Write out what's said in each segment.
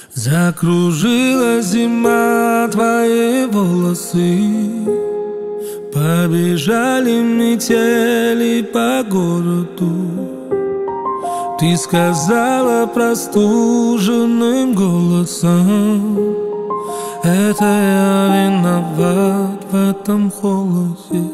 Закружила зима твои волосы, побежали метели по городу. Ты сказала простуженным голосом: это я виноват в этом холоде.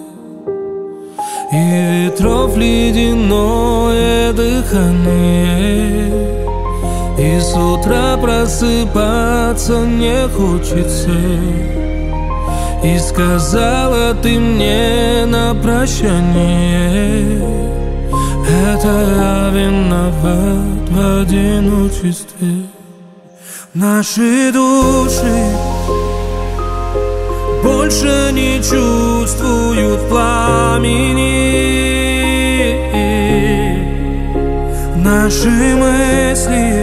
И ветров ледяное дыхание, и с утра просыпаться не хочется. И сказала ты мне на прощание: это я виноват в одиночестве. Наши души больше не чувствуют пламени. Наши мысли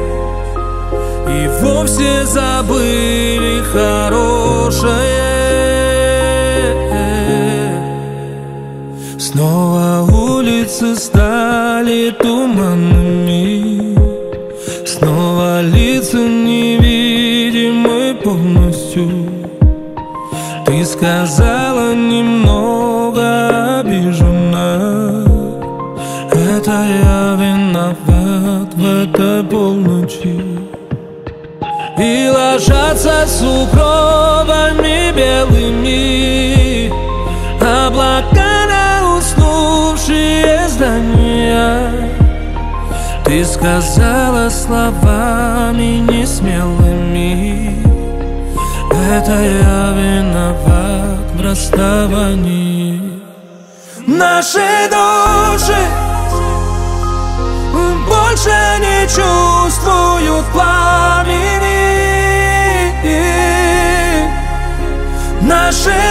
и вовсе забыли хорошее. Снова улицы стали туманными, снова лица невидимы полностью. Ты сказала немного обижена: это я виноват в этой полночи. И ложатся сугробами белыми облака на уснувшие здания. Ты сказала словами несмелыми: это я виноват в расставании. Наши души больше не чувствуют пламени. Наши